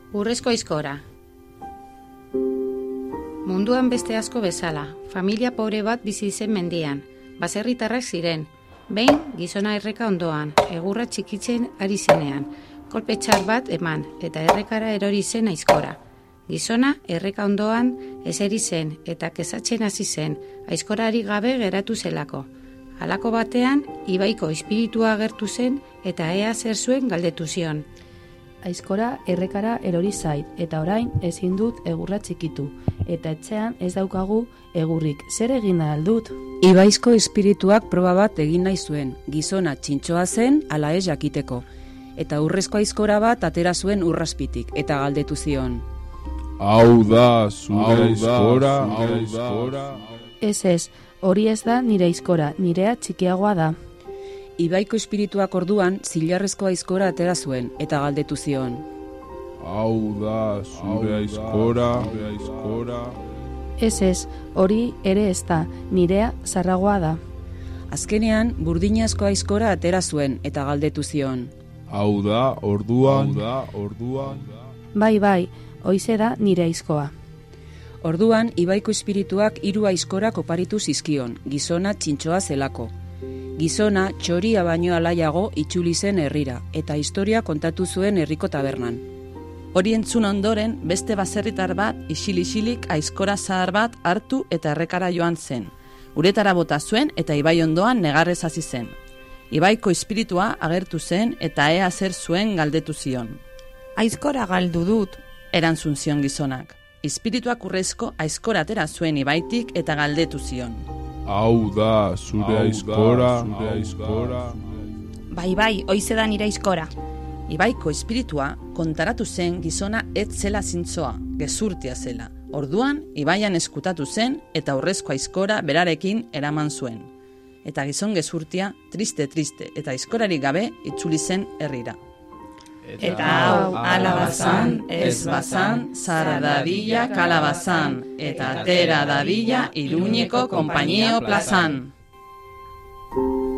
Urrezko aizkora. Munduan beste asko bezala, familia pobre bat bizi zen mendian, baserritarrak ziren, behin gizona erreka ondoan, egurra txikitzen ari zenean, kolpe txar bat eman eta errekara erori zen aizkora. Gizona erreka ondoan eseri zen eta kezatzen hasi zen, aizkorari gabe geratu zelako. Halako batean, ibaiko espiritua agertu zen eta ea zer zuen galdetu zion. Aizkora errekara erori zait, eta orain ezin dut egurra txikitu, eta etxean ez daukagu egurrik, zer egin aldut? Ibaizko espirituak proba bat egin nahi zuen, gizona txintxoa zen ala ez jakiteko, eta urrezko aizkora bat atera zuen urraspitik, eta galdetu zion. Hau da, zure aizkora. Ez, hori ez da nire aizkora, nirea txikiagoa da. Ibaiko espirituak orduan zilarrezko aizkora atera zuen eta galdetu zion. Hau da, zure aizkora. Ez, hori ere ez da, nirea zarragoa da. Azkenean, burdinazko aizkora atera zuen eta galdetu zion. Hau da, orduan. Bai, hoize da nire aizkoa. Orduan, Ibaiko espirituak 3 aizkorak oparitu zizkion, gizona txintxoa zelako. Gizona txoria baino alaiago itzuli zen herrira, eta historia kontatu zuen herriko tabernan. Hori entzun ondoren, beste baserritar bat isil-isilik aizkora zahar bat hartu eta errekara joan zen. Uretara bota zuen eta Ibai ondoan negarrez hasi zen. Ibaiko espiritua agertu zen eta ea zer zuen galdetu zion. Aizkora galdu dut, erantzun zion gizonak. Espirituak urrezko aizkora atera zuen Ibaitik eta galdetu zion. Hau da, zure aizkora. Bai, hoize da nire aizkora. Ibaiko espiritua kontaratu zen gizona ez zela zintzoa, gezurtia zela. Orduan, Ibaian eskutatu zen eta urrezko aizkora berarekin eraman zuen. Eta gizon gezurtia, triste, eta aizkorarik gabe itzuli zen herrira. Eta hau, alabazan, ez bazan, zara dadila kalabazan, eta atera dadila Iruñeko konpainio plazan.